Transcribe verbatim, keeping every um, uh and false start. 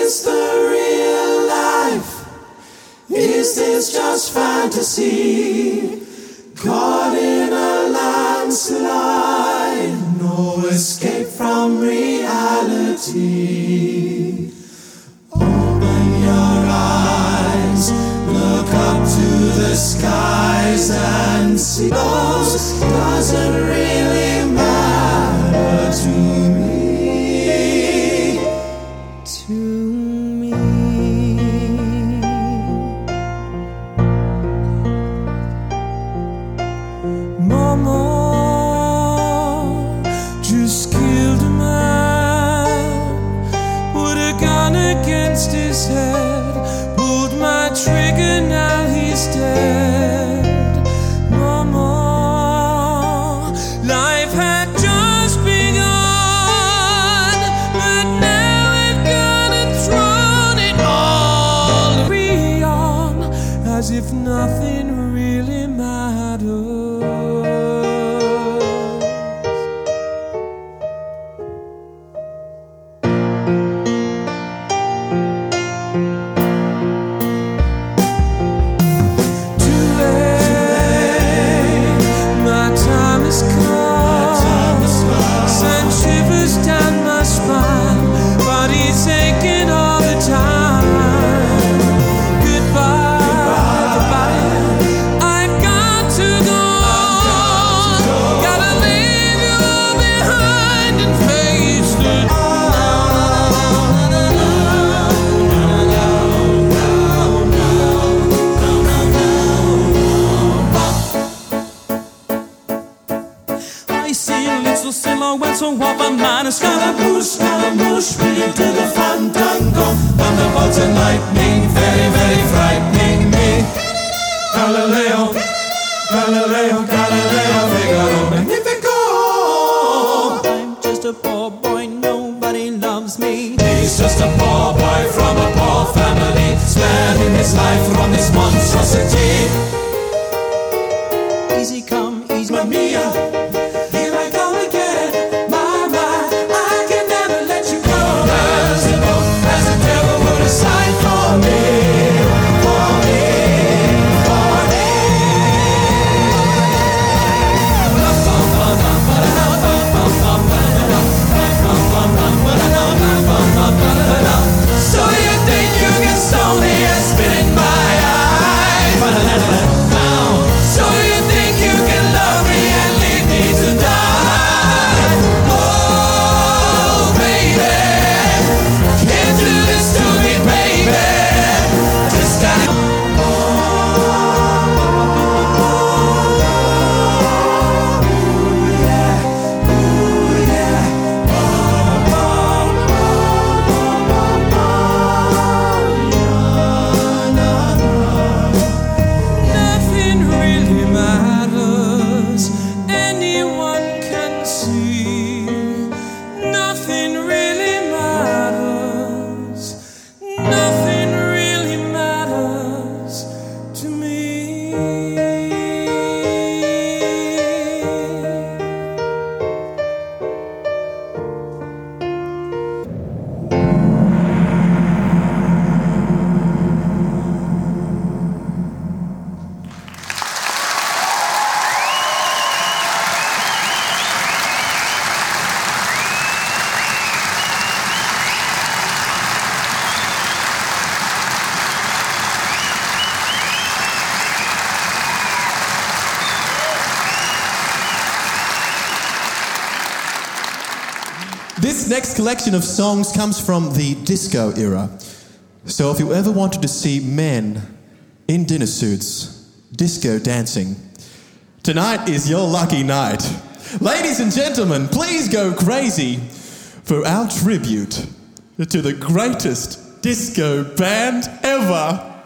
this the real life? Is this just fantasy? Caught in a landslide, no escape from reality. Open your eyes, look up to the skies and see. Those doesn't really matter to me. To me. Mama just killed a man, put a gun against his head, pulled my trigger, now he's dead. Mama, life had just begun, but now we've gonna thrown it all beyond, as if nothing really matters. Silhouettes of a man, a Scaramouche, Scaramouche, read to the fandango. Thunderbolts and lightning, very, very frightening me. Galileo, Galileo, Galileo, Figaro, Magnifico. I'm just a poor boy, nobody loves me. He's just a poor boy from a poor family, sparing his life from this monstrosity. Easy come, easy, Mamma Mia. This next collection of songs comes from the disco era. So if you ever wanted to see men in dinner suits, disco dancing, tonight is your lucky night. Ladies and gentlemen, please go crazy for our tribute to the greatest disco band ever.